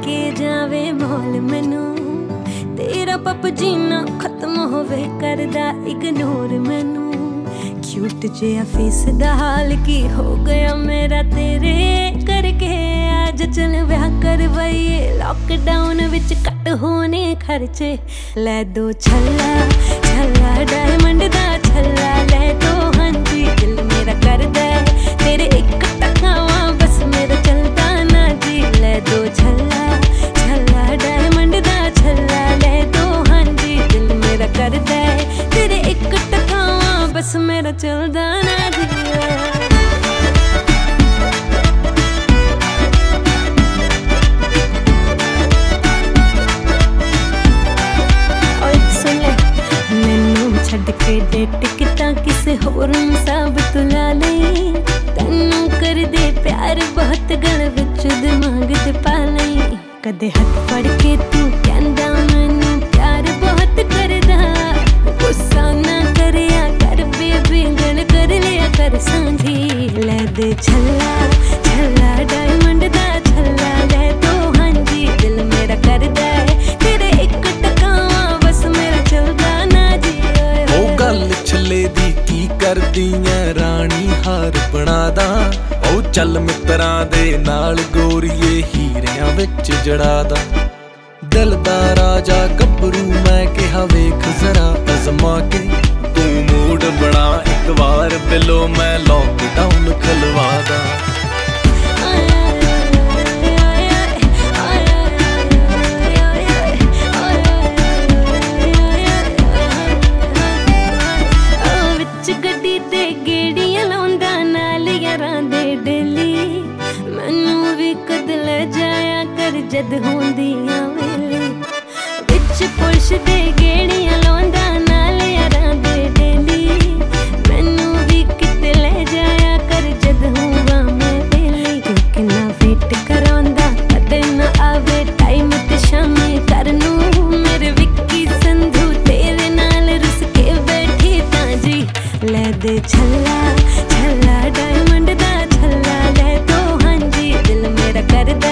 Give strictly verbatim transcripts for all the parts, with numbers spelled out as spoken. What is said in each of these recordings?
के जावे मौल मैनू तेरा पपजी ना खत्म होवे करदा इग्नोर मैनू क्यूट जिहा फेस दा हाल की हो गया मेरा तेरे करके आज चल ब्याह करवाइए लॉकडाउन विच कट होने खर्चे ले दो छल्ला छल्ला डायमंड दा छल्ला ले दो हाँ जी दिल मेरा करदा तेरे एक टकावा बस मेरा चलदा ना जी ले दो छल्ला छल्ला डायमंड दा छल्ला ले दो हाँ जी दिल मेरा करदा तेरे एक टकावा बस मेरा चलदा ना जी छड़ के डेट किता किसे होर साब तुला लई तन्नू कर दे प्यार बहुत गल विच दिमाग ते पा लई कदे हथ फड़ के तू कहंदा मैनू प्यार बहुत करदा गुस्सा ना करया कर बेबी गल कर लिया कर सांझी ले दे छल्ला छल्ला डायमंड दा छल्ला ले दो हाँ जी दिल मेरा करदा तेरे एक टकावा बस मेरा चलदा ना जी गल छले दी की करदियां रानी हार बना दा ओ चल मित्रां दे नाल गोरीए हीरियां विच जड़ा दा दिल दा राजा गब्बरू मैं कहा वेख जरा अजमा के तू मूड बना एक बार बिलो मैं लॉकडाउन खलवा दा जद होंदियां वेले विच पुरुष दे गेड़ियां लाउंदा नाल यारां दे डेली मैनू भी किते ले जाया कर जद होवां मैं वेले तू किन्ना वेट करांदा कदे ना आवे टाइम ते शामे करनू मेरे विक्की संधू तेरे नाल रुस के बैठी तां जी ले दे छल्ला छल्ला डायमंड दा छल्ला ले दो हाँ जी दिल मेरा करदा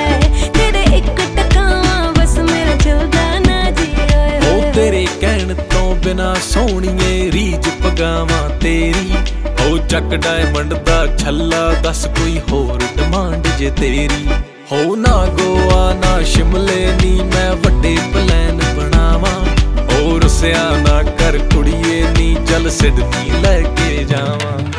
बिना सोहणीए रीज पगावां तेरी हो चक डायमंड दा छल्ला दस कोई होर डिमांड जे तेरी हो ना गोवा ना शिमले नी मैं वड्डे प्लान बनावां और रुसिया ना कर कुड़िए नी चल सिडनी लैके जावां।